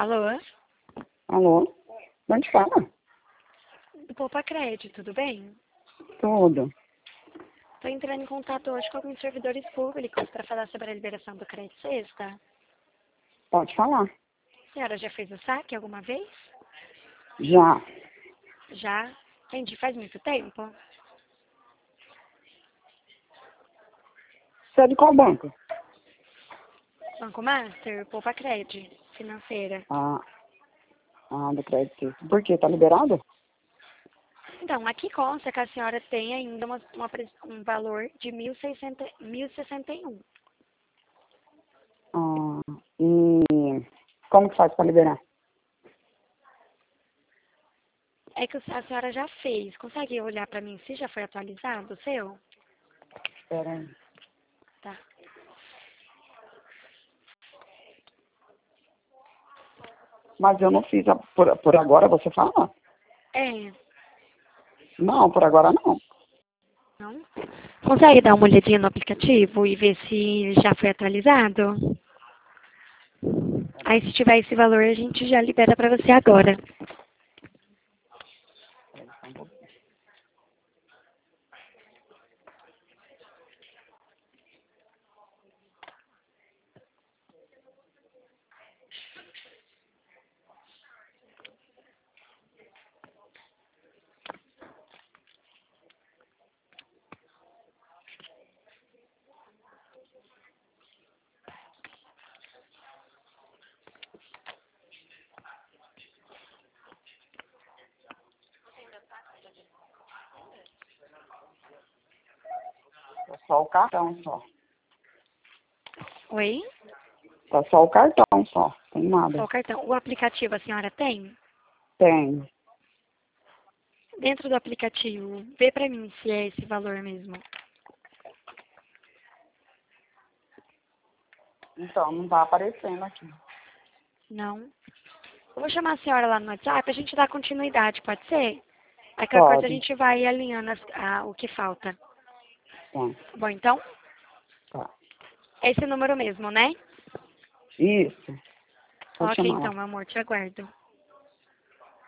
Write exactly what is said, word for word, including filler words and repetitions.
Alô? Alô? Onde fala? Do Poupa Crédito, tudo bem? Tudo. Estou entrando em contato hoje com alguns servidores públicos para falar sobre a liberação do crédito sexta. Pode falar. A senhora já fez o saque alguma vez? Já. Já? Entendi, faz muito tempo? Você é de qual banco? Banco Master, Poupa Crédito, financeira. Ah, ah do crédito. Por quê? Tá liberado? Então, aqui consta que a senhora tem ainda uma, uma pres- um valor de mil e sessenta e um. Ah, e como que faz para liberar? É que a senhora já fez. Consegue olhar para mim se já foi atualizado o seu? Espera aí. Tá. Mas eu não fiz. A, por, por agora você fala? É, Não, por agora não. não? Consegue dar uma olhadinha no aplicativo e ver se já foi atualizado? Aí se tiver esse valor, a gente já libera para você agora. É só o cartão só. Oi? Tá só o cartão só. Tem Só nada. o cartão. O aplicativo a senhora tem? Tem. Dentro do aplicativo, vê para mim se é esse valor mesmo. Então, não tá aparecendo aqui. Não? Eu vou chamar a senhora lá no WhatsApp, a gente dá continuidade, pode ser? Aí qualquer coisa a Pode. gente vai alinhando as- a- o que falta. Tá. Tá bom, então? Tá. É esse número mesmo, né? Isso. Pode Ok, chamar lá. então, meu amor, te aguardo.